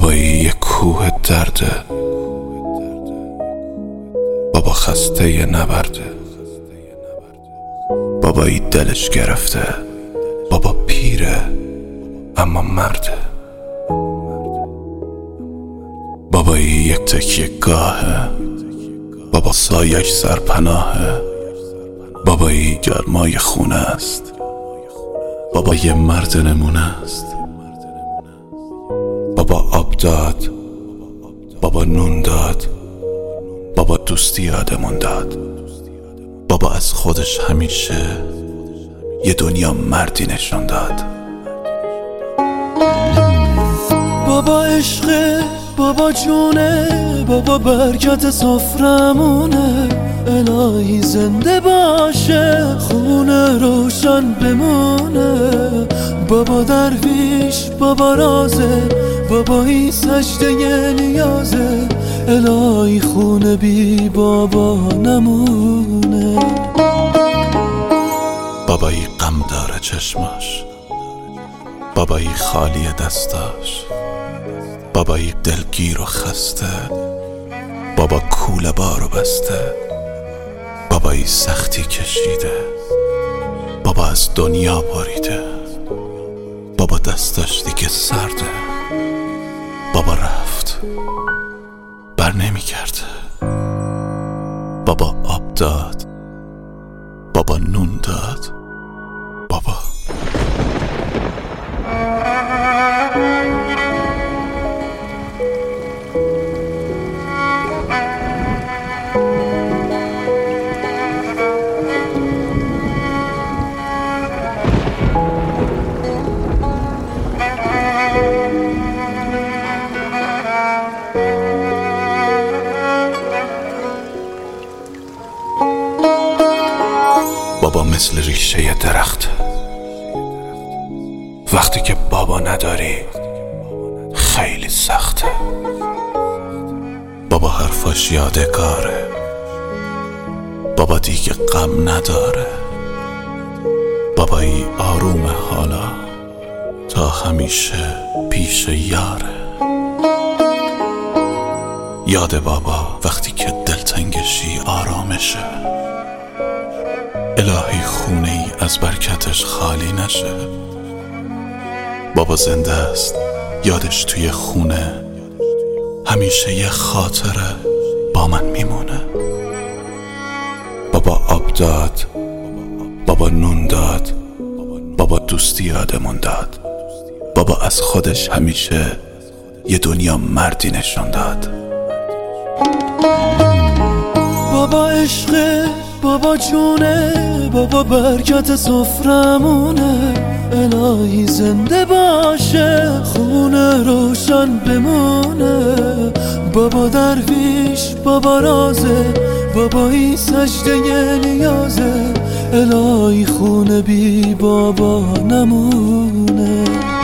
بابایی یه کوه درده، بابا خسته یه نبرده، بابایی دلش گرفته، بابا پیره اما مرده. بابایی یک تکیه گاهه، بابا سایش سرپناهه، بابایی گرمای خونه است، بابا یه مرد نمونه است. بابا آب داد، بابا نون داد، بابا دوستی یادمون داد. بابا از خودش همیشه یه دنیا مردی نشون داد. بابا عشقه، بابا جونه، بابا برکت سفرمونه. الهی زنده باشه، خونه روشن بمونه. بابا درویش، بابا رازه، بابایی سجده نیازه. الهی خونه بی بابا نمونه. بابایی غم داره چشماش، بابایی خالی دستاش، بابایی دلگیر و خسته، بابا کوله بارو بسته، بابایی سختی کشیده، بابا از دنیا بریده، بابا دستاش دیگه سرده، بابا رفت بر نمیگرده. بابا آب داد، بابا نون داد، بابا بابا مثل ریشه درخت، وقتی که بابا نداری خیلی سخته. بابا حرفاش یادگاره، بابا دیگه غم نداره، بابایی آرومه حالا تا همیشه پیش یاره. یاد بابا وقتی که دلتنگشی آرامشه. الهی خونه ای از برکتش خالی نشه. بابا زنده است، یادش توی خونه همیشه یه خاطره با من میمونه. بابا آب داد، بابا نون داد، بابا دوستی یادمون داد، بابا از خودش همیشه یه دنیا مردی نشون داد. بابا عشقه، بابا جونه، بابا برکت سفرمونه. الهی زنده باشه، خونه روشن بمونه. بابا درویش، بابا رازه، بابایی سجده نیازه. الهی خونه بی بابا نمونه.